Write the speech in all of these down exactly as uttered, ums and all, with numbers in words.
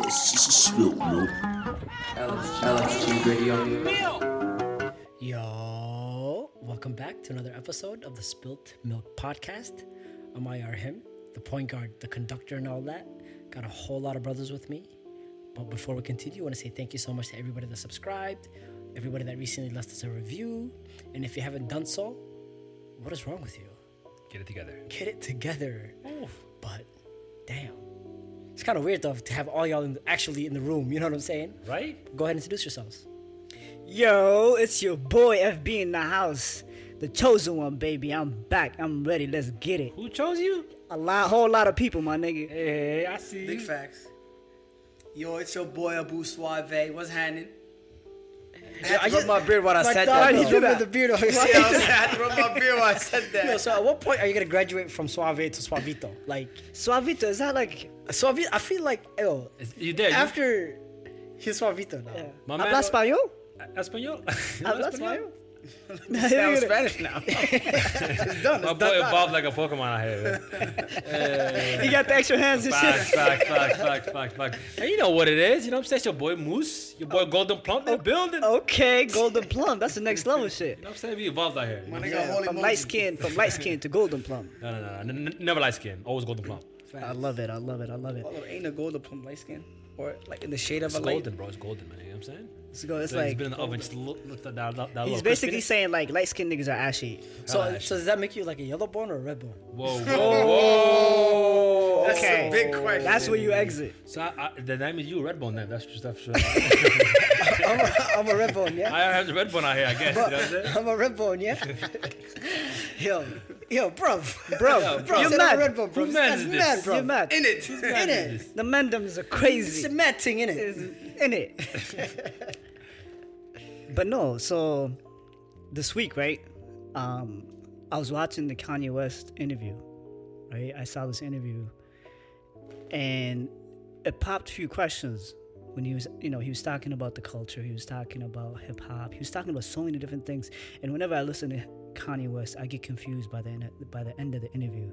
Spilt milk. L X G Radio. Yo, welcome back to another episode of the Spilt Milk Podcast. I'm I R him, the point guard, the conductor, and all that. Got a whole lot of brothers with me. But before we continue, I want to say thank you so much to everybody that subscribed, everybody that recently left us a review. And if you haven't done so, what is wrong with you? Get it together. Get it together. Oof. But damn. It's kind of weird though to have all y'all in the, actually in the room, you know what I'm saying? Right? Go ahead and introduce yourselves. Yo, it's your boy F B in the house. The chosen one, baby. I'm back. I'm ready. Let's get it. Who chose you? A lot, whole lot of people, my nigga. Hey, I see. Big facts. Yo, it's your boy Abu Suave. What's happening? I had to rub my beard while I said that. He though. did with the beard. See, I was- I had to rub my beard while I said that. Yo, so at what point are you gonna graduate from Suave to Suavito? Like Suavito, is that like... Suavito, I feel like yo, Is- You there? after he's Suavito now. Yeah. My man- Habla español? Español? Habla español? Sound Spanish now. It's done. My It's boy done. evolved like a Pokemon out here. He got the extra hands and Facts, shit. facts, facts, facts, facts, facts. And you know what it is. You know what I'm saying? It's your boy Moose. Your boy Golden Plump. They're building. Okay, golden plum. That's the next level shit. You know what I'm saying? We evolved out here. My No, nigga, Yeah, holy from moly. light skin, from light skin to golden plum. no, no. no. N- n- never light skin. Always Golden Plump. I love it. I love it. I love it. Hold on, ain't a golden plum light skin? Or like in the shade It's of a light? golden, bro. It's golden, man. You know what I'm saying? Let's go. It's So he's like been in the oven. Just look, look at that, that, that he's little basically crispiness. saying like light skinned niggas are ashy. So Ah, so does that make you like a yellow bone or a red bone? Whoa, whoa, whoa. That's Okay. a big question. That's where you exit. So I, I, the name is you, Redbone. Then that's just that's. I'm a, I'm a red bone, yeah. I have the Redbone out here, I guess. You know what I'm saying? I'm a red bone, yeah. yo, yo, bro, Bro, bro, you're said I'm mad. a red bone, bro. Who This mad guy's is mad, this? bro. You're mad. In it. In it, The mandems are it's crazy. a mad thing, in it. In it. But no, so this week, right? Um, I was watching the Kanye West interview, right? I saw this interview, and it popped a few questions when he was, you know, he was talking about the culture, he was talking about hip hop, he was talking about so many different things. And whenever I listen to Kanye West, I get confused by the end, by the end of the interview.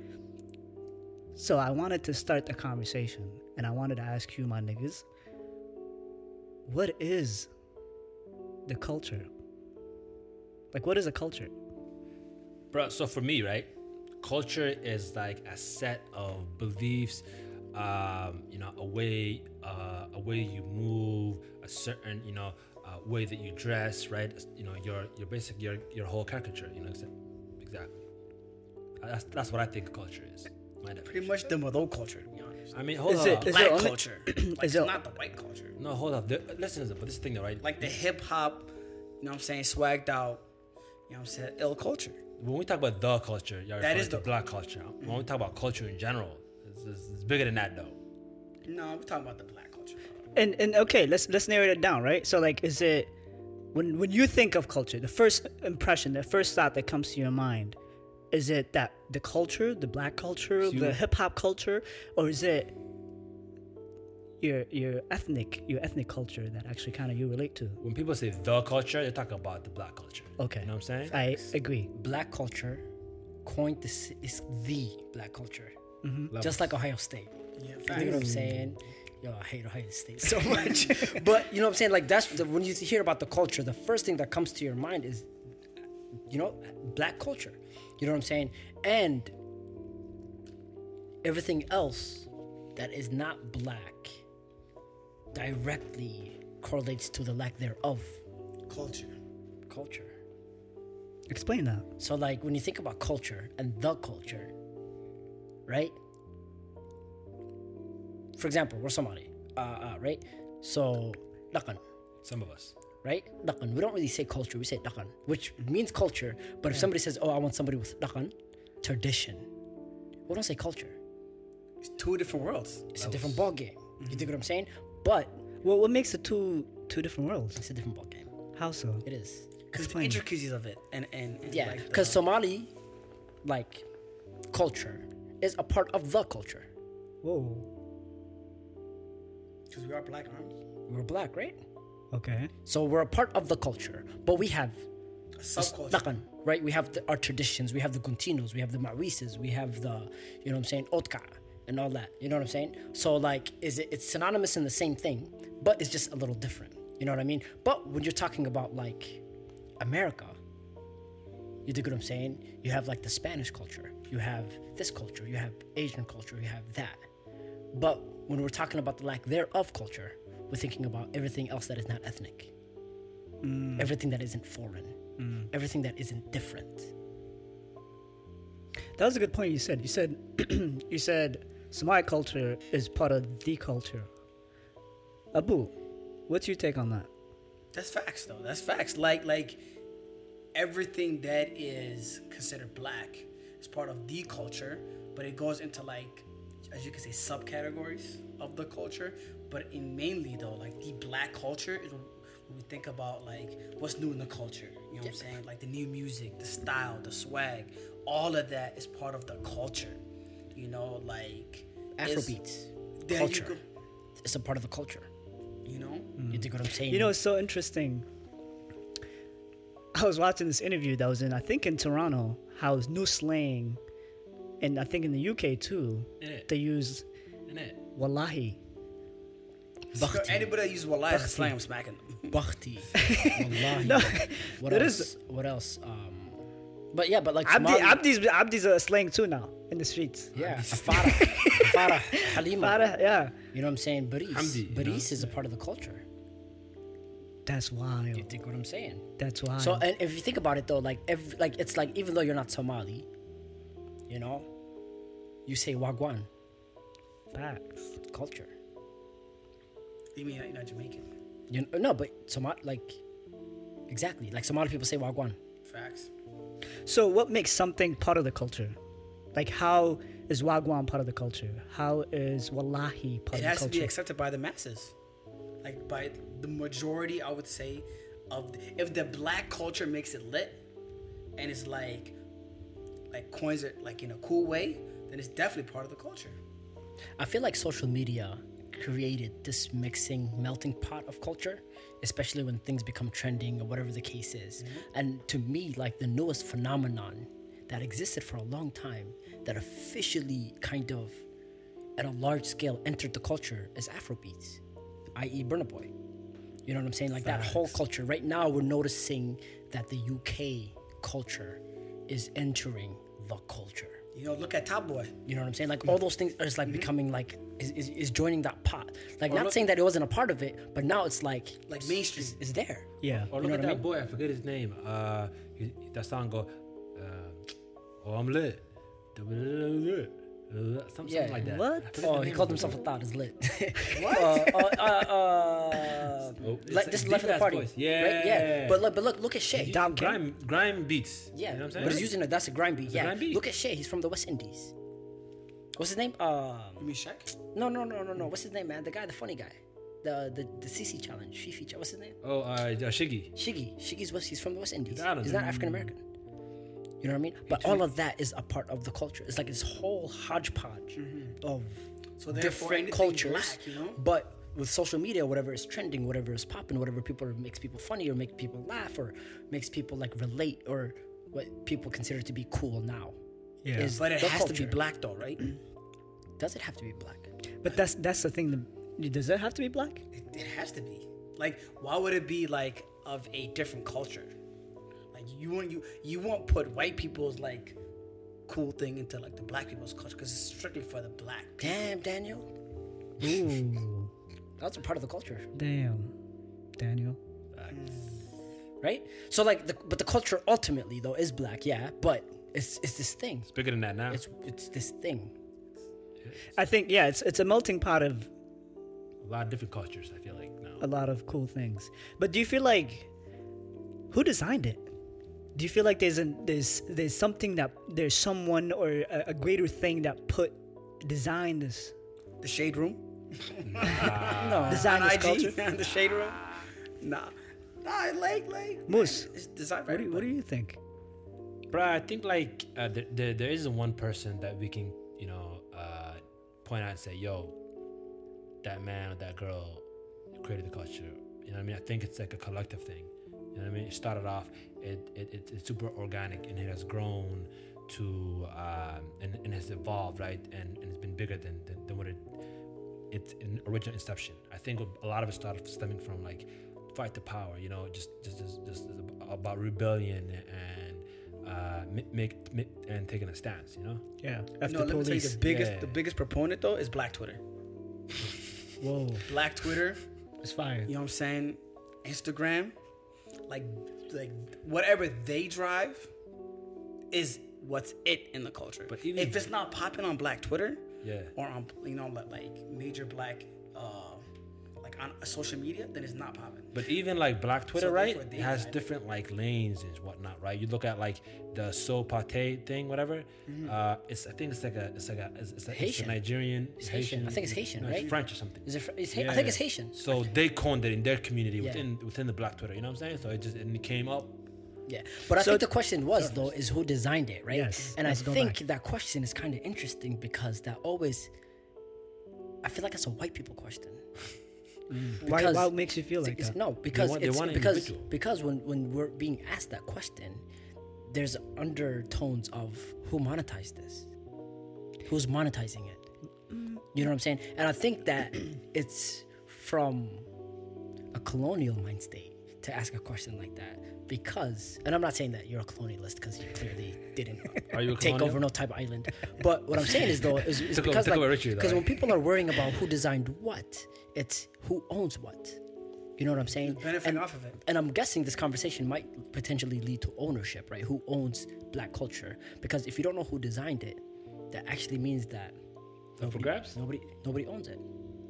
So I wanted to start the conversation, and I wanted to ask you, my niggas, what is the culture? Like, what is a culture? Bro, so for me, right, culture is like a set of beliefs, um, you know, a way, uh, a way you move, a certain, you know, uh, way that you dress, right? You know, your your basic your your whole caricature, you know, exa- exactly. Uh, That's that's what I think culture is. My Pretty definition. much the Mado culture, to be honest. I mean, hold Is on. it- is Black it only- culture. Like, it's it- not the white culture. No, hold up. There- Listen, listen, but this thing, though, right? Like the hip hop, you know what I'm saying, swagged out, you know what I'm saying, ill culture. When we talk about the culture, you're That referring is to the- black culture. When we talk about culture in general, it's, it's, it's bigger than that, though. No, we're talking about the black culture. And and okay, let's let's narrow it down, right? So like, is it when when you think of culture, the first impression, the first thought that comes to your mind, is it that the culture, the black culture, So you- the hip hop culture, or is it your your ethnic your ethnic culture that actually kind of you relate to? When people say the culture, they're talking about the black culture. Okay, You know what I'm saying? I agree. Black culture, coined this is the black culture, Mm-hmm. just like Ohio State. Yeah, You know what I'm facts. saying? Yo, I hate Ohio State so much. But you know what I'm saying? Like that's the, when you hear about the culture, the first thing that comes to your mind is, you know, black culture. You know what I'm saying? And everything else that is not black directly correlates to the lack thereof Culture. culture. Explain that. So like when you think about culture and the culture, right? For example, we're Somali, uh, uh, right? So dakan, Some of us. right? Dakan. We don't really say culture, we say dakan, which means culture. But if somebody says, "Oh, I want somebody with dakan," tradition, we don't say culture. It's two different worlds. It's a different ball game. You dig what I'm saying? But Well, what makes it two two different worlds? it's a different ball game. How so? It is. Because the Explain. intricacies of it. And, and, and Yeah, like the- because Somali, like, culture is a part of the culture. Whoa. Because we are black, aren't we? We're black, right? Okay. So we're a part of the culture, but we have A this subculture. dakan, right? We have the, our traditions, we have the guntinos, we have the mawises, we have the, you know what I'm saying, otka. and all that. You know what I'm saying? So like, is it? It's synonymous in the same thing, but it's just a little different. You know what I mean? But when you're talking about like America, you dig what I'm saying? You have like the Spanish culture, you have this culture, you have Asian culture, you have that. But when we're talking about the lack thereof culture, we're thinking about everything else that is not ethnic, mm. everything that isn't foreign, mm. everything that isn't different. That was a good point you said. You said, you said Somali culture is part of the culture. Abu, what's your take on that? That's facts, though. That's facts. Like, like everything that is considered black is part of the culture, but it goes into like, as you can say, subcategories of the culture. But in mainly though, like the black culture is when we think about like what's new in the culture. You know what I'm saying? Like the new music, the style, the swag, all of that is part of the culture. You know, like Afrobeats, there culture. you go. It's a part of the culture. You know, mm. you dig what I'm saying? You know, it's so interesting. I was watching this interview that was in, I think, in Toronto. How it's new slang, and I think in the U K too. Innit. They use Innit. wallahi. So anybody that uses wallahi as a slang, I'm smacking them. Bakhti. Wallahi. No, what that else? is- What else? Um, but yeah, but like Abdi, Somali, Abdi's Abdi's a slang too now in the streets. yeah, Farah, Farah, Halima. Farah, yeah, You know what I'm saying? Baris. Hamdi, you Baris know? is a part of the culture. that's You wild. think what I'm saying? That's wild. So, and if you think about it though, like, every, like it's like even though you're not Somali, you know, you say Wagwan, facts. culture. You mean you're not Jamaican? You know, no, but Somali, like, exactly, like Somali people say Wagwan. Facts. So, what makes something part of the culture? Like, how is Wagwan part of the culture? How is Wallahi part It of has the to be culture? accepted by the masses, like by the majority. I would say, of the, if the black culture makes it lit, and it's like, like coins it like in a cool way, then it's definitely part of the culture. I feel like social media created this mixing, melting pot of culture, especially when things become trending or whatever the case is. Mm-hmm. And to me, like the newest phenomenon that existed for a long time, that officially kind of at a large scale entered the culture is Afrobeats, that is. Burna Boy. You know what I'm saying? Like Facts. that whole culture. Right now, we're noticing that the U K culture is entering the culture. You know, look at Top Boy. You know what I'm saying? Like all those things are just like Mm-hmm. becoming like is, is, is joining that pot. Like Or not look- saying that it wasn't a part of it, but now it's like Like mainstream. It's, it's there. Yeah. Or You look know at what I that mean? boy, I forget his name. Uh, he, that song go, uh, oh, I'm lit. Something Yeah. like that. What? I forget Oh, the he name called of the himself a song. thought is lit. What? uh, uh, uh, uh, Oh, like it's just a left of the deep-ass party. voice. Right? Yeah. Yeah. But look, but look, look at Shay. Dom King. Grime, grime beats. Yeah. You know what I'm saying? But he's using it. That's a grime beat. a Yeah. grime beat. Look at Shay. He's from the West Indies. What's his name? Uh, You mean Shaq? no, no, no, no, no. What's his name, man? The guy, the funny guy. The the the C C challenge, Fifi. What's his name? Oh, uh, Shiggy. Shiggy. Shiggy's West. He's from the West Indies. I don't He's know. not African American. You know what I mean? But all of that is a part of the culture. It's like this whole hodgepodge of So therefore, different anything cultures. black, you know? But with social media, whatever is trending, whatever is popping, whatever people makes people funny or make people laugh or makes people like relate or what people consider to be cool now. Yeah. is But it the has to be culture. black though, right? Does it have to be black? But that's that's the thing. that- Does it have to be black? It, it has to be. Like, why would it be like of a different culture? Like, you want you you won't put white people's like cool thing into like the black people's culture because it's strictly for the black. Damn, Daniel. Ooh, That's a part of the culture, damn, Daniel. right? So like, the, but the culture ultimately though is black, yeah. But it's it's this thing. It's bigger than that now. It's it's this thing. I think yeah, it's it's a melting pot of a lot of different cultures, I feel like now. a lot of cool things. But do you feel like who designed it? Do you feel like there's an there's there's something that there's someone or a, a greater thing that put designed this The shade room. No, designed On this I G, culture? the shade room. Nah, nah, like like Moose, it's designed for what do, you, what do everybody. you think? Bruh, I think like uh, there, there, there isn't one person that we can, you know, uh, point out and say, yo, that man or that girl created the culture. You know what I mean? I think it's like a collective thing. You know what I mean? It started off, it, it, it it's super organic and it has grown to um, and, and has evolved, right, and, and it's been bigger than than, than what it its in original inception. I think a lot of it started stemming from like fight to power, you know, just just just, just about rebellion and uh, make, make and taking a stance, you know. Yeah. You After know, let me tell you, police. the biggest Yeah. the biggest proponent though is Black Twitter. Whoa, Black Twitter, it's fire. you know what I'm saying? Instagram, like like whatever they drive is what's it in the culture. But even- if it's not popping on Black Twitter Yeah. or on you know like, like major Black uh like on social media, then it's not popping. But even like Black Twitter, So right, therefore they has had- different like lanes and whatnot, right? You look at like the So Pate thing, whatever. Uh, it's I think it's like a it's like a it's, it's, a, it's a Haitian. Nigerian. It's Haitian. I think it's Haitian, no, right? French or something. Is it? Fr- It's Ha- I think it's Haitian. So they coined it in their community Yeah. within within the Black Twitter. You know what I'm saying? So it just and it came up. Yeah, but I So- think the question was though is who designed it, right? Yes, and I let's go think back. that question is kind of interesting because that always, I feel like it's a white people question. Why, Because- why makes you feel like It's- that? no, because want- they it's want an because individual. because when when we're being asked that question, there's undertones of who monetized this, who's monetizing it. You know what I'm saying? And I think that it's from a colonial mind state to ask a question like that because, and I'm not saying that you're a colonialist because you clearly didn't Are you a take colonial? over no type of island. But what I'm saying is though is, is Took over- because took like over Richie, though, because when right? people are worrying about who designed what, it's who owns what. You know what I'm saying? Benefiting and, off of it. and I'm guessing this conversation might potentially lead to ownership, right? Who owns Black culture? Because if you don't know who designed it, that actually means that Up for grabs? nobody nobody owns it.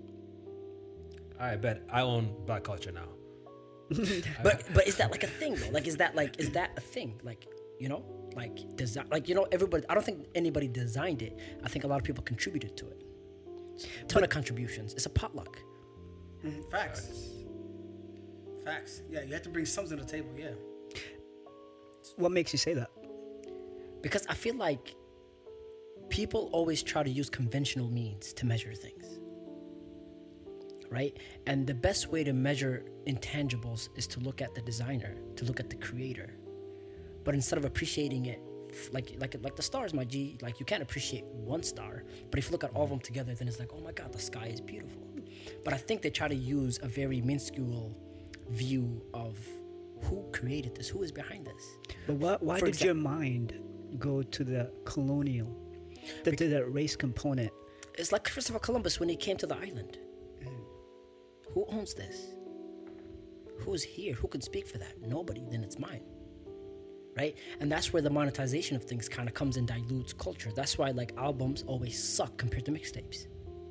I bet I own Black culture now. But but is that like a thing though? Like is that like is that a thing? Like you know, like does that like you know everybody? I don't think anybody designed it. I think a lot of people contributed to it. Ton of contributions. It's a potluck. Mhm, Facts. Facts. Yeah, you have to bring something to the table. Yeah. What makes you say that? Because I feel like people always try to use conventional means to measure things. Right? And the best way to measure intangibles is to look at the designer, to look at the creator. But instead of appreciating it like like like the stars, my G, like you can't appreciate one star, but if you look at all of them together, then it's like, oh my God, the sky is beautiful. But I think they try to use a very minuscule view of who created this, who is behind this. But why, why For did exa- your mind go to the colonial, the, to the race component? It's like Christopher Columbus when he came to the island. Who owns this? Who's here? Who could speak for that? Nobody. Then it's mine. Right? And that's where the monetization of things kind of comes and dilutes culture. That's why like albums always suck compared to mixtapes.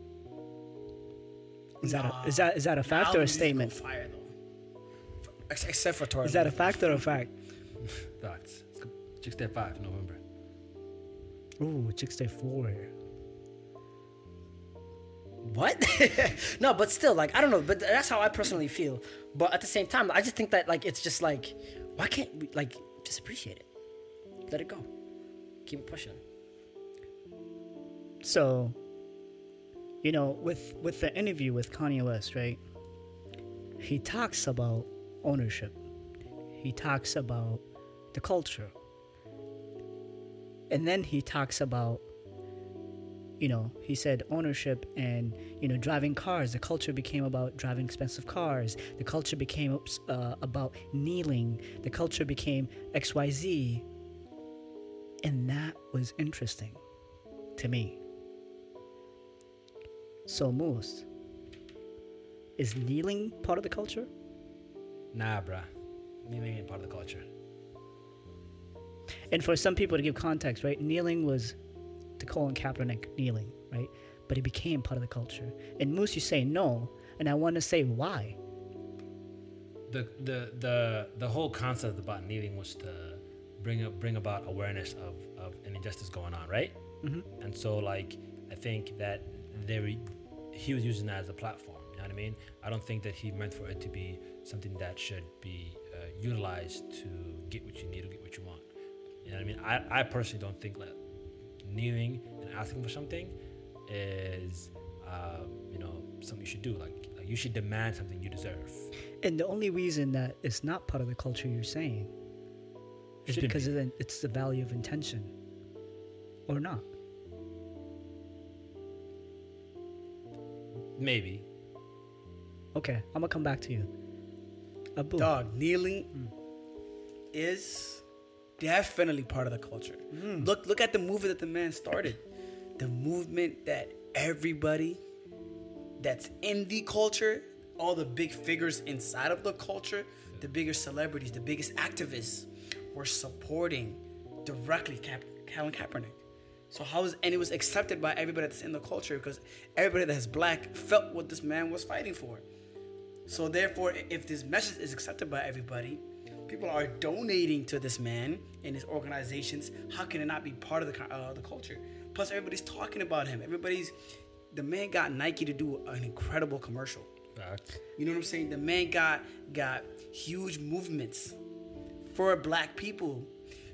Is that Nah. a, is that is that a fact or a Albums used to go statement? Fire though. Ex- Except for Tarzan. Is that a fact or a fact? Thoughts. Chicks Step Five, November. Ooh, Chicks Stay Four. What? No, but still, like, I don't know. But that's how I personally feel. But at the same time, I just think that, like, it's just like, why can't we, like, just appreciate it? Let it go. Keep it pushing. So, you know, with with the interview with Kanye West, right? He talks about ownership. He talks about the culture. And then he talks about, you know, he said ownership and, you know, driving cars. The culture became about driving expensive cars. The culture became uh, about kneeling. The culture became X Y Z. And that was interesting to me. So, Moose, is kneeling part of the culture? Nah, bruh. Kneeling ain't part of the culture. And for some people to give context, right? Kneeling was the Colin Kaepernick kneeling, right? But it became part of the culture. And Moose, you say no, and I want to say why. The the the the whole concept about kneeling was to bring up bring about awareness of of an injustice going on, right? Mm-hmm. And so like I think that there he was using that as a platform. You know what I mean? I don't think that he meant for it to be something that should be uh, utilized to get what you need or get what you want. You know what I mean? I, I personally don't think that kneeling and asking for something is um, you know something you should do. Like, like you should demand something you deserve. And the only reason that it's not part of the culture you're saying is Should because be. of the, it's the value of intention. or not? Maybe. Okay, I'm gonna come back to you. Abu. Dog, kneeling is definitely part of the culture. Look, look at the movement that the man started. The movement that everybody that's in the culture, all the big figures inside of the culture, the biggest celebrities, the biggest activists, were supporting directly Cap- Colin Kaepernick. So how is and it was accepted by everybody that's in the culture because everybody that's black felt what this man was fighting for. So therefore, if this message is accepted by everybody, people are donating to this man and his organizations. How can it not be part of the co- uh, the culture? Plus, everybody's talking about him. Everybody's the man got Nike to do an incredible commercial. Facts. You know what I'm saying? The man got got huge movements for black people.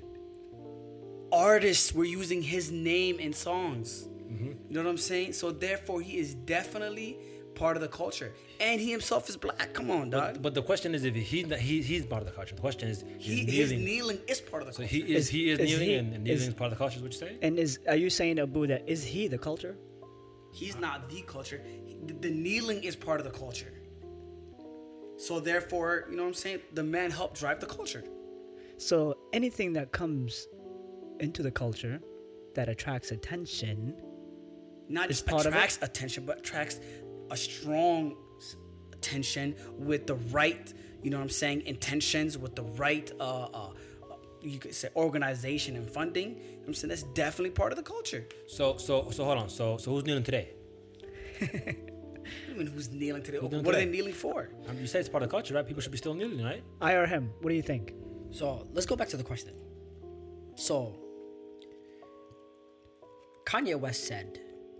Artists were using his name in songs. You know what I'm saying? So therefore, he is definitely part of the culture, and he himself is black. Come on, dog. But, but the question is, if he's not, he, he's part of the culture. The question is, he, is his kneeling. kneeling is part of the So culture. he is Is- he is, is kneeling, he- and, and kneeling is- is part of the culture. Is what you saying? And is are you saying, Abu, that is he the culture? He's not the culture. The, the kneeling is part of the culture. So therefore, you know what I'm saying? The man helped drive the culture. So anything that comes into the culture that attracts attention, Not Is just part of it? attracts attention, but attracts a strong s- attention with the right, you know what I'm saying, intentions, with the right, uh, uh, uh, you could say organization and funding. You know what I'm saying? That's definitely part of the culture. So so so hold on. So so who's kneeling today? What do you mean who's kneeling today? kneeling What are today? they kneeling for? Um, you said it's part of the culture, right? People should be still kneeling, right? I or him? What do you think? So let's go back to the question. So Kanye West said,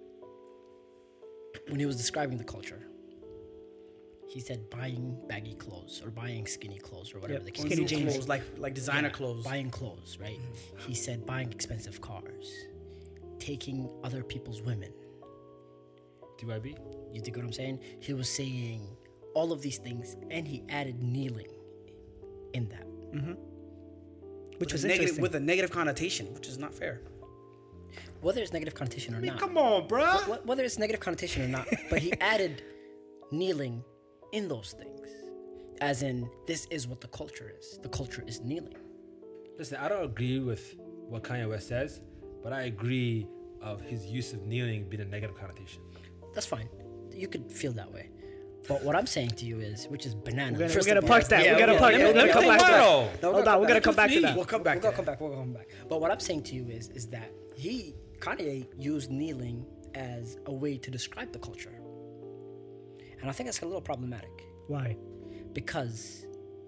when he was describing the culture, he said buying baggy clothes or buying skinny clothes or whatever Yep, the case skinny is. jeans. Clothes, like like designer Yeah, clothes. Buying clothes, right? He said buying expensive cars, taking other people's women. T Y B. You think what I'm saying? He was saying all of these things, and he added kneeling in that. Which with was a negative, interesting. with a negative connotation, which is not fair. Whether it's negative connotation or not. Come on, bro. Wh- Whether it's negative connotation or not, but he added kneeling in those things. As in, this is what the culture is. The culture is kneeling. Listen, I don't agree with what Kanye West says, but I agree of his use of kneeling being a negative connotation. That's fine. You could feel that way. But what I'm saying to you is, which is banana. We're gonna, First we're gonna of all- park that. Yeah, we're gonna yeah, park yeah, that. yeah, We're gonna yeah, come yeah, back to yeah. that. No, Hold we're on, gonna we're gonna come back to that. We'll come back We'll to go that. come back. We'll go come back. But what I'm saying to you is, is that he Kanye used kneeling as a way to describe the culture, and I think that's a little problematic Why? because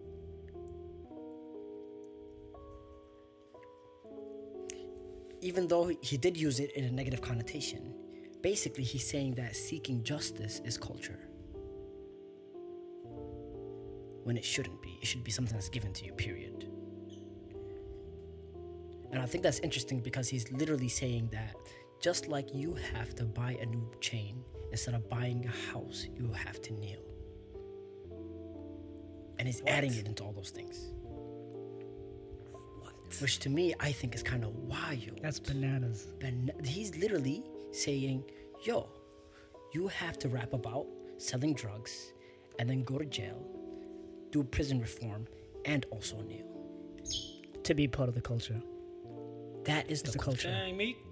even though he did use it in a negative connotation, basically he's saying that seeking justice is culture. When it shouldn't be. It should be something that's given to you, period. And I think that's interesting because he's literally saying that just like you have to buy a new chain, instead of buying a house, you have to kneel. And he's adding it into all those things. What? Which to me, I think is kind of wild. That's bananas. Ban- he's literally saying, yo, you have to rap about selling drugs and then go to jail, do prison reform, and also kneel. To be part of the culture. That is It's the the culture. culture. Dang, me.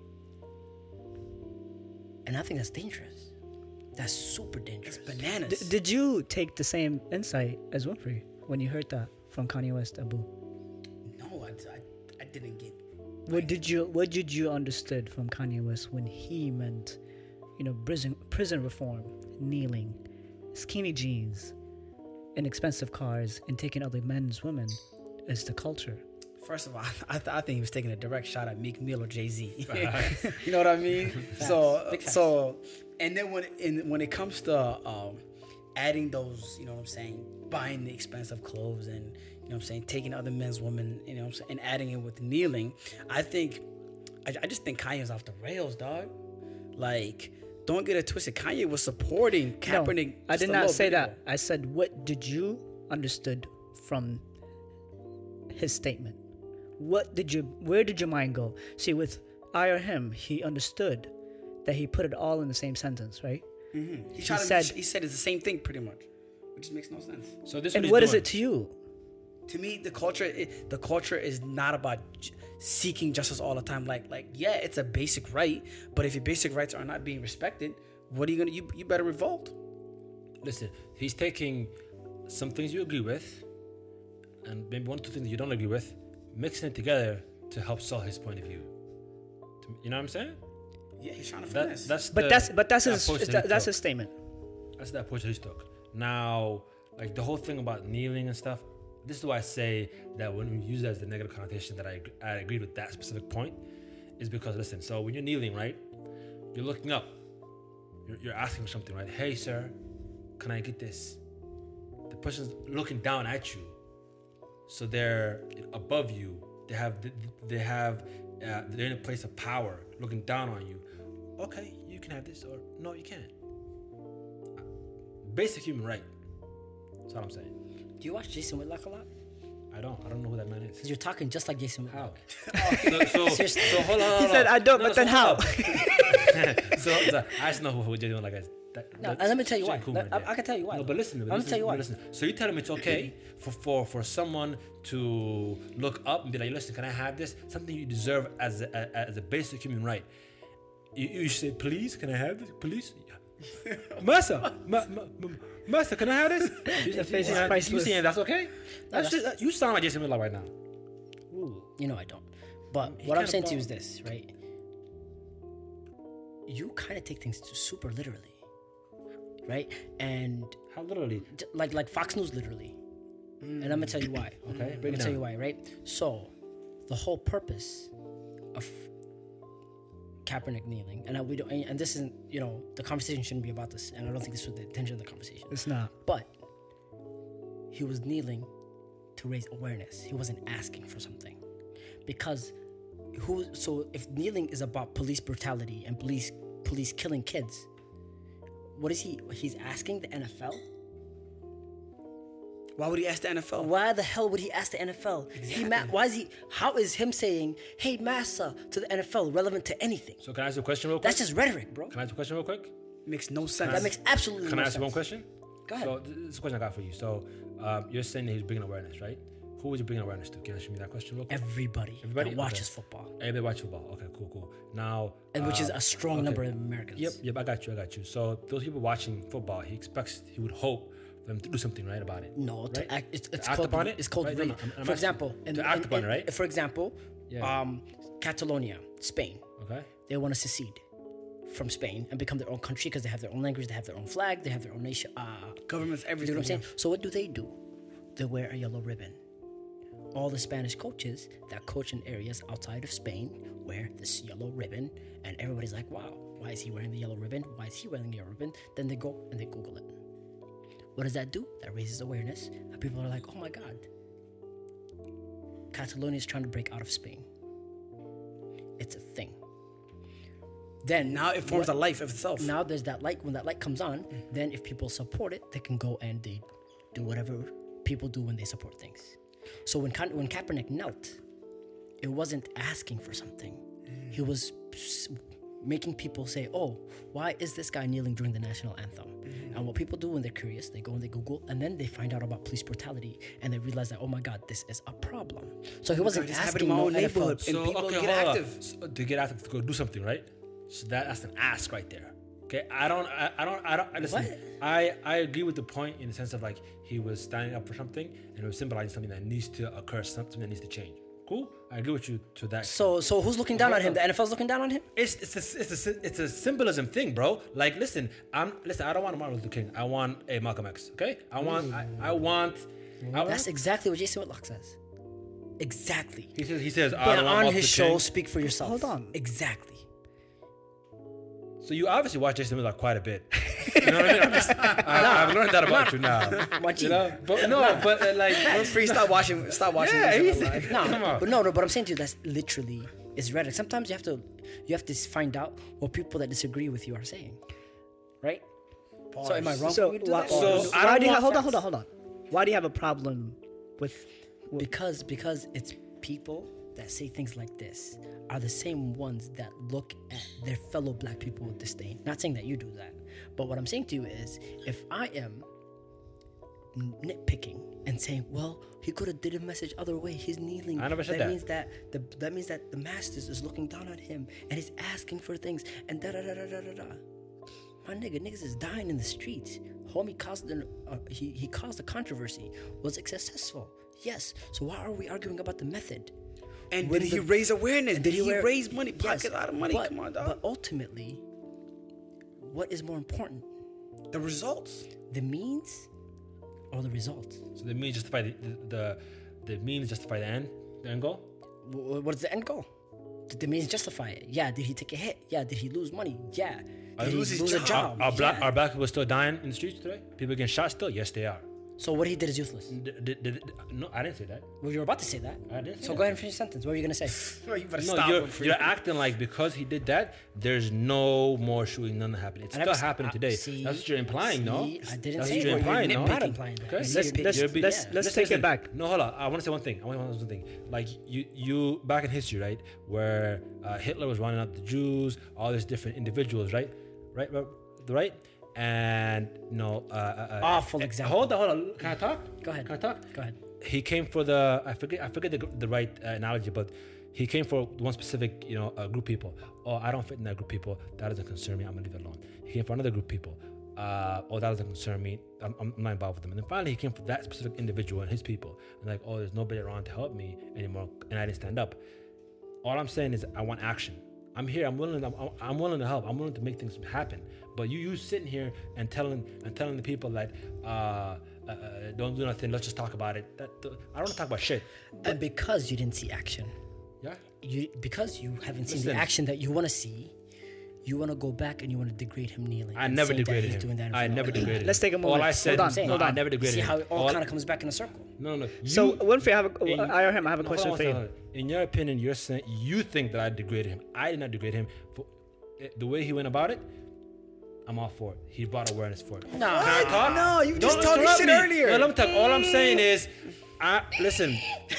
And I think that's dangerous. That's super dangerous. It's bananas. D- did you take the same insight as Winfrey when you heard that from Kanye West, Abu? no, I, I, I didn't get. What did you What did you understood from Kanye West when he meant, you know, prison prison reform, kneeling, skinny jeans, and expensive cars, and taking other men's women as the culture? First of all, I, th- I think he was taking a direct shot at Meek Mill or Jay Z. You know what I mean? So, Big facts. so, and then when in, when it comes to um, adding those, you know what I'm saying, buying the expensive clothes and you know what I'm saying, taking other men's women, you know what I'm saying, and adding it with kneeling, I think, I, I just think Kanye's off the rails, dog. Like, don't get it twisted. Kanye was supporting Kaepernick. No, I just did a not little say bit that. ago. I said, what did you understood from his statement? What did you? Where did your mind go? See, with I or him, he understood that he put it all in the same sentence, right? Mm-hmm. He, tried to, said- he said it's the same thing pretty much, which just makes no sense. So this And he's what is doing. it to you? To me, the culture, it, the culture is not about j- seeking justice all the time. Like, like yeah, it's a basic right, but if your basic rights are not being respected, what are you gonna? You, you better revolt. Listen, he's taking some things you agree with, and maybe one or two things you don't agree with, mixing it together to help sell his point of view. To- You know what I'm saying? Yeah, he's trying to That, finesse. that's But the- that's but that's the his approach that that, he that's took. his statement. That's the approach that he took. Now, like the whole thing about kneeling and stuff, this is why I say that when we use it as the negative connotation that I, ag- I agreed with that specific point, is because, listen, so when you're kneeling, right, you're looking up, you're, you're asking for something, right? Hey, sir, can I get this? The person's looking down at you. So they're above you. They have, they have, uh, they're in a place of power, looking down on you. Okay, you can have this, or no, you can't. Basic human right. That's all I'm saying. Do you watch Jason Whitlock a lot? I don't. I don't know who that man is. Because you're talking just like Jason Whitlock. How? so, so, Seriously. so hold on. Hold He on. said, "I don't," No, but so then hold how? up. so, so I just know who, who Jason Whitlock is. That, No, that's and let me tell you why. Shane Coon Let- right I- there. I can tell you why. No, but listen. But I'm gonna listen, tell you why. but Listen. So you're telling me it's okay for, for for someone to look up and be like, listen, can I have this? Something you deserve as a, a- as a basic human right. You, you say, please, can I have this? Please. Master, ma, ma, ma, Master, can I have this? You, Your face is you, you priceless. saying that's okay? That's that's- just, you sound like Jason Whitlock right now. Ooh, you know I don't. But He what I'm kinda saying to you ball- is this, right? You kind of take things super literally, right? And How literally? j- like like Fox News literally. And I'm gonna tell you why. Okay, I'm break gonna it tell down. you why, right? So, the whole purpose of Kaepernick kneeling, and I, we don't, and this isn't, you know, the conversation shouldn't be about this, and I don't think this was the intention of the conversation. It's not. But he was kneeling to raise awareness. He wasn't asking for something, because who? So if kneeling is about police brutality and police police killing kids, what is he? He's asking the N F L. Why would he ask the N F L? Why the hell would he ask the N F L? He ma- why is he? How is him saying "Hey, massa" to the N F L relevant to anything? So can I ask you a question real quick? That's just rhetoric, bro. Can I ask you a question real quick? Makes no sense. That makes absolutely Can no I ask sense. you one question? Go ahead. So th- this is a question I got for you. So um, you're saying that he's bringing awareness, right? Who was he bringing awareness to? Can you ask me that question real quick? Everybody, Everybody? that watches Okay. football, Everybody watch football. Okay, cool, cool. Now, and which is uh, a strong okay. number of Americans. Yep, yep. I got you. I got you. So those people watching football, he expects, he would hope them to do something right about it. No, right? to act, it's, it's act called upon it? it's called Right, no, re- no, I'm- I'm for asking- example, in, to act in- upon it, in- right? For example, Yeah. um, Catalonia, Spain, Okay. they want to secede from Spain and become their own country because they have their own language, they have their own flag, they have their own nation. Uh, Government's you know everything. what I'm saying? So what do they do? They wear a yellow ribbon. All the Spanish coaches that coach in areas outside of Spain wear this yellow ribbon, and everybody's like, "Wow, why is he wearing the yellow ribbon? Why is he wearing the yellow ribbon?" Then they go and they Google it. What does that do? That raises awareness, and people are like, "Oh my God, Catalonia is trying to break out of Spain." It's a thing. Then Now it forms what- a life of itself. now there's that light. When that light comes on, then if people support it, they can go and they do whatever people do when they support things. So when Ka- when Kaepernick knelt, it wasn't asking for something. He was s- making people say, "Oh, why is this guy kneeling during the national anthem?" And what people do when they're curious, they go and they Google, and then they find out about police brutality, and they realize that, "Oh my God, this is a problem." So he wasn't this happened asking in my no own N F L. neighborhood. And people get hold up. active. So, to get active, to go do something, right? So that, that's an ask right there. Okay, I don't, I, I don't, I don't. I listen. What? I, I agree with the point in the sense of like he was standing up for something and it was symbolizing something that needs to occur, something that needs to change. Cool, I agree with you to that. So so who's looking down on him? The N F L's looking down on him? It's it's a, it's a it's a symbolism thing, bro. Like, listen, I'm listen. I don't want a Martin Luther King. I want a Malcolm X. Okay, I want I, I want. I, That's exactly what Jason Whitlock says. Exactly. he says he says I But don't want on Martin his Luther show, King. speak for yourself. Hold on. Exactly. So you obviously watch Jason Whitlock quite a bit. You know what I mean? I'm just, I, I've learned that about you now. Machi. You know, but no, but uh, like, Free, stop watching. Stop watching. yeah, this he's, in my life. No, come on. but no, no. But I'm saying to you, that's literally is rhetoric. Sometimes you have to, you have to find out what people that disagree with you are saying, right? So am I wrong? So, for me to do why, that? So, I why don't do you ha- want hold on, facts. hold on, hold on. Why do you have a problem with? because because it's people that say things like this are the same ones that look at their fellow black people with disdain. Not saying that you do that, but what I'm saying to you is, if I am nitpicking and saying, well, he could have did a message other way, he's kneeling, I never said that, that. means that the that means that the masters is looking down on him and he's asking for things and da da da da da da da. My nigga, niggas is dying in the streets. Homie caused the, uh, he, he caused the controversy. Was it successful? Yes. So why are we arguing about the method? And When did he the- raise awareness? Did, he wear- raise money? Yes, Pocket a lot of money. But, Come on, dog. But ultimately, what is more important? The results. The means or the results? So the means justify the the, the means justify the end, the end goal. Wh- wh- What is the end goal? Did the means justify it? Yeah. Did he take a hit? Yeah. Did he lose money? Yeah. Did he lose his lose a job? job? Are, are black Yeah. are black people still dying in the streets today? People getting shot still? Yes, they are. So what he did is useless. Did, did, did, no, I didn't say that. Well, you were about to say that. I didn't say So that. go ahead and finish your sentence. What were you gonna say? Bro, you better No, stop you're, him for you're acting like because he did that, there's no more shooting, none happening. It's I still never s- happening I- today. see- That's what you're implying, no? see, I didn't That's say what you're that. implying, You're no? not implying that. Okay. You're Let's- being- let's- You're be- let's- yeah. let's Listen, take it listen. back. No, hold on. I want to say one thing. I want to say one thing. Like you, you back in history, right, where uh, Hitler was running out the Jews, all these different individuals, right, right, right, right, and you know, uh, uh, uh, Awful uh, example. Hold on, hold on. Can I talk? Go ahead. Can I talk? Go ahead. He came for the I forget I forget the, the right uh, analogy, but he came for one specific you know uh, group of people. Oh, I don't fit in that group of people. That doesn't concern me. I'm gonna leave it alone. He came for another group of people. Uh, oh, that doesn't concern me. I'm, I'm not involved with them. And then finally, he came for that specific individual and his people. And like, oh, there's nobody around to help me anymore, and I didn't stand up. All I'm saying is, I want action. I'm here. I'm willing. I'm, I'm willing to help. I'm willing to make things happen. But you, you sitting here and telling and telling the people that uh, uh, uh, don't do nothing. Let's just talk about it. That, uh, I don't want to talk about shit. And because you didn't see action, Yeah. you because you haven't seen Listen. the action that you want to see, you want to go back and you want to degrade him kneeling. I and never say that degraded he's him. doing that in I front of never other people. degraded him. Let's take a All moment. I said, Hold on, no, hold I on. never degraded See him. how it all All- kind of comes back in a circle. No, no. So, You- Winfrey, I have a, in- I have I have a no, question hold for on, you. hold on. In your opinion, you're saying you think that I degraded him. I did not degrade him. For eh, the way he went about it, I'm all for it. He brought awareness for it. Nah. Can I talk? No, you just Don't talked interrupt shit me. earlier. No, let me talk. All I'm saying is, I listen.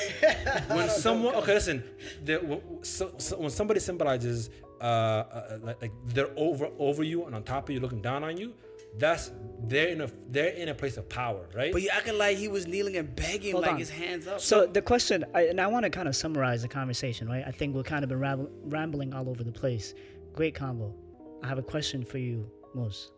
When someone, okay, listen. The, when, so, so when somebody symbolizes, uh, uh, like, like they're over over you and on top of you, looking down on you, that's they're in a they're in a place of power, right? But you acting like he was kneeling and begging, Hold like on. his hands up. So the question, I, and I want to kind of summarize the conversation, right? I think we've kind of been rambling, rambling all over the place. Great combo. I have a question for you, Mos.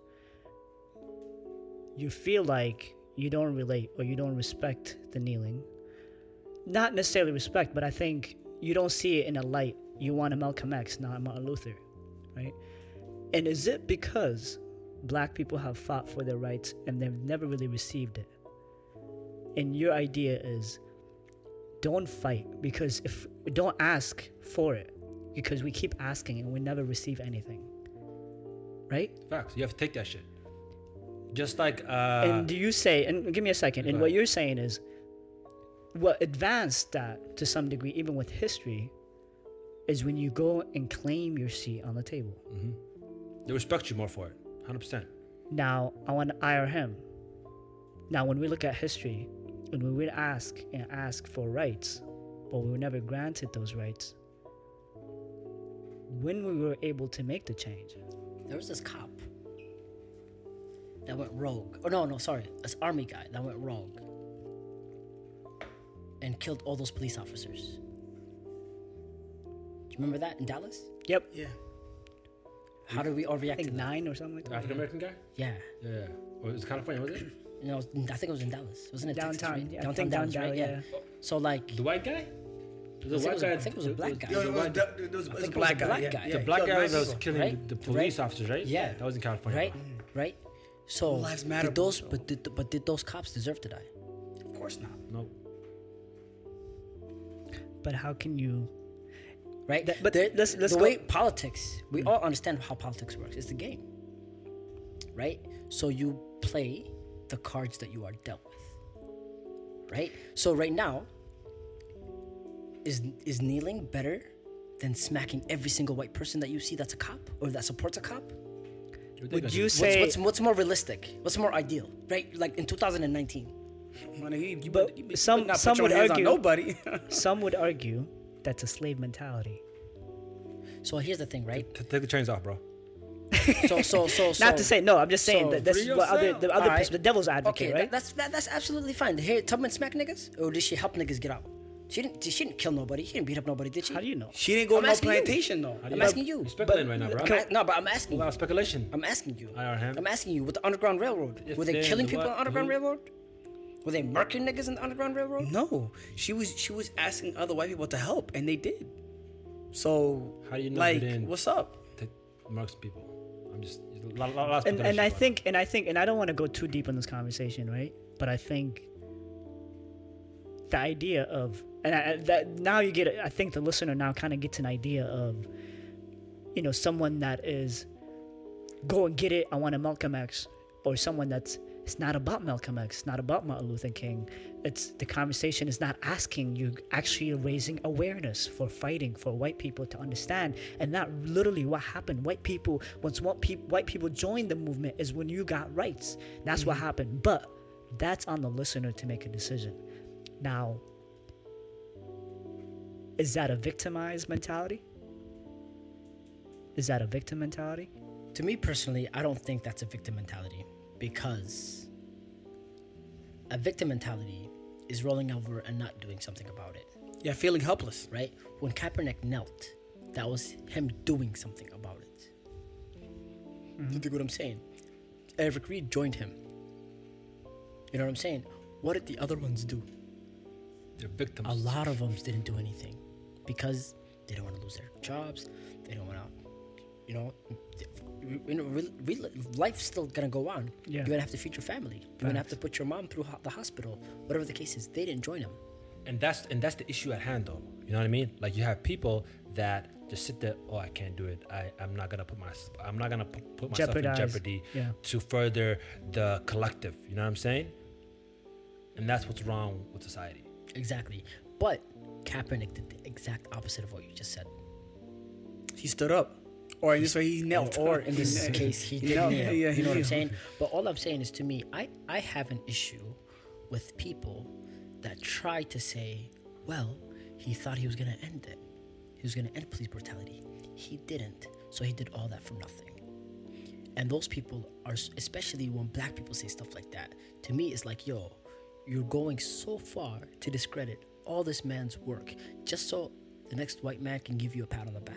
You feel like you don't relate or you don't respect the kneeling. Not necessarily respect, but I think you don't see it in a light. You want a Malcolm X, not a Martin Luther, right? And is it because black people have fought for their rights and they've never really received it? And your idea is don't fight because if don't ask for it because we keep asking and we never receive anything, right? Facts. You have to take that shit. Just like uh, And do you say, and give me a second, Go and ahead. what you're saying is what advanced that to some degree, even with history, is when you go and claim your seat on the table. they respect you more for it, one hundred percent. Now, I want to I or him. Now, when we look at history, when we would ask and ask for rights, but we were never granted those rights, when we were able to make the change, There was this cop that went rogue. Oh no, no, sorry, this army guy that went rogue and killed all those police officers. Do you remember that in Dallas? yep, yeah. How did we all I react think to that? nine or something like that. African American guy? Yeah, Yeah. Or was it California? Was it? you know, I think it was in Dallas. Wasn't it Texas, Downtown, right? yeah, I Downtown think Dallas, downtown, right? yeah. So like, The white guy? I think it was a- I think it was a black guy. Yo, The it was, white- the, it was, it was think a it was a black guy. black yeah. guy. Yeah, the black he killed guy that black was people. killing Right? the, the police Right? officers, right? Yeah. That was in California. right, right. So Lives matter, did those, bro. but did, but did those cops deserve to die? Of course not. No. But how can you? Right? That- but There- let's- let's the go- way politics, we all understand how politics works. It's the game, right? So you play the cards that you are dealt with, right? So right now, is is kneeling better than smacking every single white person that you see that's a cop or that supports a cop? Would you What's, say? what's what's more realistic? What's more ideal, right? Like in two thousand nineteen. Man, you, you But better- you better some- not some put your would hands argue- on nobody. Some would argue that's a slave mentality. So here's the thing, right? T- take the chains off, bro. So so so so. Not to say no, I'm just saying so that this free is what other yourself. the other Alright. pers- the devil's advocate, Okay, right? that, that's that, that's absolutely fine. Did Harriet Tubman smack niggas, or did she help niggas get out? She didn't. She didn't kill nobody. She didn't beat up nobody, did she? How do you know? She didn't go I'm to no asking you. plantation though. I'm asking you. You're speculating right now, bro. I'm a- no, but I'm asking A lot you. of speculation. I'm asking you. I am. I'm asking you. With the Underground Railroad, If were they then killing the people what? on the Underground Who? Railroad? Were they murking niggas in the Underground Railroad? No, she was she was asking other white people to help, and they did. So How do you know like, they didn't? what's up? Take marks people. I'm just a lot, lot, lot of And and I speculation, think and I think and I don't want to go too deep in this conversation, right? But I think the idea of and I, that now you get I think the listener now kind of gets an idea of, you know, someone that is go and get it. I want a Malcolm X, or someone that's it's not about Malcolm X, it's not about Martin Luther King. It's the conversation is not asking you, actually raising awareness for fighting for white people to understand. And that literally what happened. White people, once what pe- white people joined the movement is when you got rights. That's mm-hmm. what happened. But that's on the listener to make a decision. Now, is that a victimized mentality? Is that a victim mentality? To me personally, I don't think that's a victim mentality, because a victim mentality is rolling over and not doing something about it, Yeah, feeling helpless. right? When Kaepernick knelt, that was him doing something about it. Mm-hmm. You dig what I'm saying? Eric Reed joined him. You know what I'm saying? What did the other ones do? They're victims. A lot of them didn't do anything because they don't want to lose their jobs. They don't want to, you know, you know, real, real, life's still gonna go on. Yeah. You're gonna have to feed your family. You're gonna have to put your mom through ho- the hospital. Whatever the case is, they didn't join them. And that's and that's the issue at hand, though. You know what I mean? Like, you have people that just sit there. Oh, I can't do it. I I'm not gonna put my I'm not gonna p- put myself Jeopardize. in jeopardy Yeah. to further the collective. You know what I'm saying? And that's what's wrong with society. Exactly. But Kaepernick did the exact opposite of what you just said. He stood up, or in this way, he knelt. Or, or in this case, he did knelt. kneel. Yeah, you he know what I'm knelt. saying? But all I'm saying is, to me, I, I have an issue with people that try to say, well, he thought he was going to end it. He was going to end police brutality. He didn't. So he did all that for nothing. And those people are, especially when black people say stuff like that, to me, it's like, yo, you're going so far to discredit all this man's work just so the next white man can give you a pat on the back.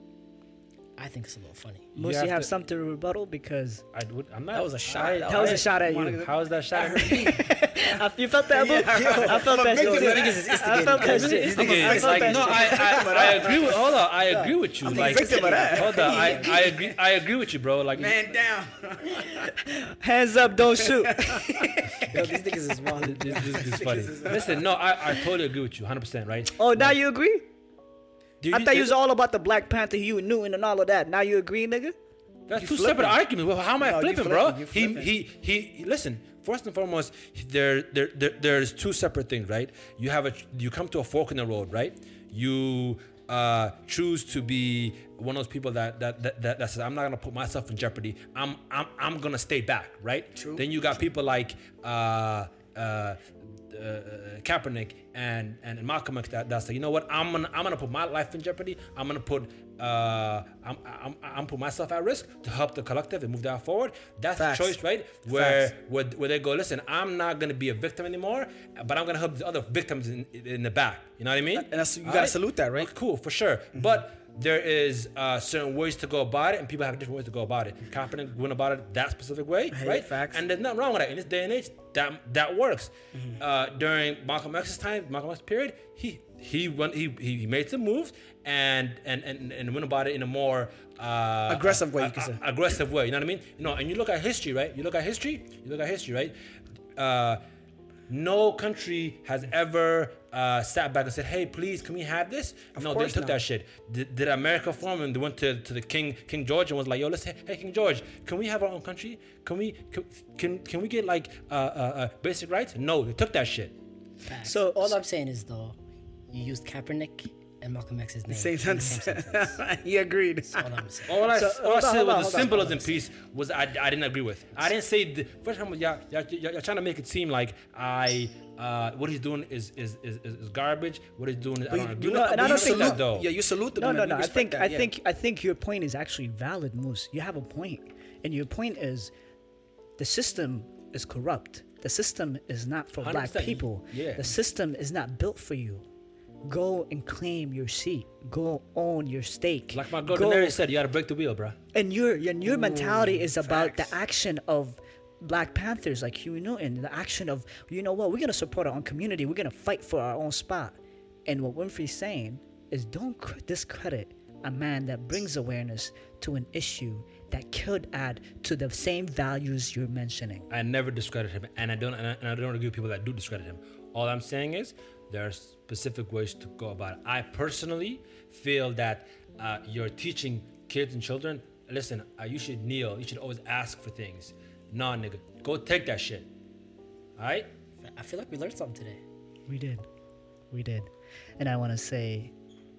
I think it's a little funny. You Most you have have to- something to rebuttal because I would. I'm not. That was a shot. I- That that was I- a shot at you. How is that shot at me? I- you felt that, Abu? I felt that victim shit. of that. I felt that shit. This I nigga is felt like, that no, shit. I, I, I agree with. Hold on, I agree with you. Like, victim of that. hold on, I, I agree. I agree with you, bro. Like, Man down. Hands up, don't shoot. Yo, these niggas is wild. this, this, this is funny. Listen, no, I, I totally agree with you, one hundred percent, right? Oh, now you agree? Do I thought you was all about the Black Panther, Hugh Newton, and all of that. Now you agree, nigga? That's You two flipping. separate arguments. Well, how am I No, you flipping, bro? flipping, you He, flipping. he, he. Listen. First and foremost, there, there, there, there's two separate things, right? You have a, you come to a fork in the road, right? You uh, choose to be one of those people that that, that that that says, I'm not gonna put myself in jeopardy. I'm, I'm, I'm gonna stay back, right? True. Then you got people like uh, uh, uh, Kaepernick and and Malcolm X that that's like, you know what? I'm gonna I'm gonna put my life in jeopardy. I'm gonna put uh I'm I'm I'm put myself at risk to help the collective and move that forward. That's Facts. the choice, right? Where, Facts. where where they go, listen, I'm not gonna be a victim anymore, but I'm gonna help the other victims in in the back. You know what I mean? And that's- you All gotta salute that, right? Cool, for sure. But there is uh, certain ways to go about it, and people have different ways to go about it. Kaepernick went about it that specific way, Hey, right? facts. And there's nothing wrong with that. In this day and age, that that works. Mm-hmm. Uh, during Malcolm X's time, Malcolm X period, he he went he he made some moves and and and, and went about it in a more uh, Aggressive way, you a- could say. a- aggressive way. You know what I mean? You know, and you look at history, right? You look at history. You look at history, right? Uh, no country has ever uh, sat back and said, "Hey, please, can we have this?" no, they course took not. that shit. Did, did America form and they went to, to the King King George and was like, "Yo, let's hey King George, can we have our own country? Can we can can, can we get like uh, uh, uh, basic rights?" No, they took that shit. Facts. So- all I'm saying is, though, you used Kaepernick and Malcolm X's name. Same in the sentence. sentence. He agreed. That's all I'm saying. All I, So, all I hold on, said hold on, was hold the on, symbolism hold on. piece was I, I didn't agree with. I didn't say the first time y'all, y'all, y'all, y'all trying to make it seem like I uh, what he's doing is is, is, is garbage. What he's doing is I don't agree know, with. and I But don't you think salute that- though. Yeah, you salute them. No, and no, we no. I respect think that, I yeah. think I think your point is actually valid, Moose. You have a point, and your point is the system is corrupt. The system is not for one hundred black percent. people. Yeah. The system is not built for you. Go and claim your seat. Go own your stake. Like my girl Go- Daenerys said, you gotta break the wheel, bruh. and your and your mentality is about facts. the action of Black Panthers like Huey Newton, the action of, you know what, we're gonna support our own community, we're gonna fight for our own spot. And what Winfrey's saying is, don't cr- discredit a man that brings awareness to an issue that could add to the same values you're mentioning. I never discredit him, and I don't and I, and I don't agree with people that do discredit him. All I'm saying is there are specific ways to go about it. I personally feel that uh, you're teaching kids and children. Listen, uh, you should kneel. You should always ask for things. Nah, nigga, go take that shit. All right? I feel like we learned something today. We did. We did. And I want to say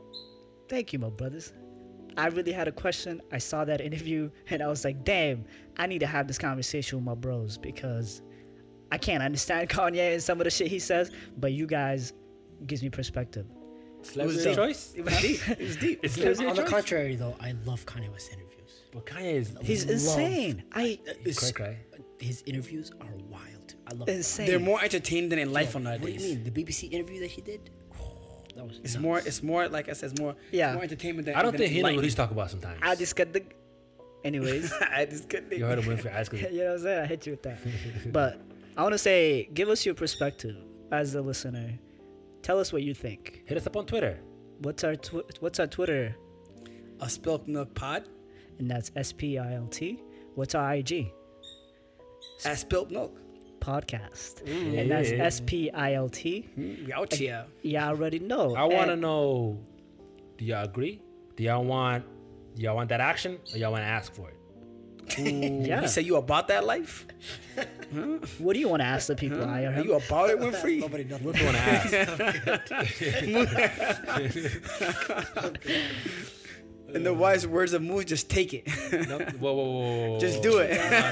thank you, my brothers. I really had a question. I saw that interview and I was like, damn, I need to have this conversation with my bros because I can't understand Kanye and some of the shit he says, but you guys gives me perspective. Celebrity deep. choice. It was deep. It was deep. It's On celebrity the choice. contrary, though, I love Kanye West interviews. But Kanye is He's Love. insane. I It's- cray cray. His interviews are wild. I love insane. They're more entertained than in life on What do nowadays. you mean? The B B C interview that he did? That was It's nuts. more. It's more like I said. It's more. Yeah. It's more entertainment than. I don't than think he knows what enlightening. he's talking about sometimes. I just got the. Anyways, I just couldn't. You heard him win for asking. you know what I'm saying? I hit you with that. But I want to say, give us your perspective as a listener. Tell us what you think. Hit us up on Twitter. What's our tw- What's our Twitter? A Spilt Milk Pod. And that's S P I L T. What's our I G? At Spilt Milk. Podcast. And that's yeah. S P I L T. We out here. Y'all already know. I want to And- know, do y'all agree? Do y'all want do y'all want that action or y'all want to ask for it? Yeah. You say you about that life? What do you want to ask the people? I Are you about it, Winfrey? Nobody knows. What do you want to ask? In the wise words of Moose, just take it. No, whoa, whoa, whoa, whoa. Just do it.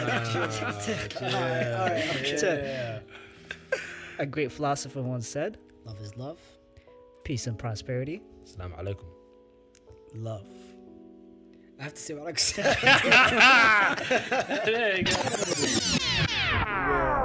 A great philosopher once said, Love is love. peace and prosperity. Assalamu alaikum. Love. I have to say what I said. There you go.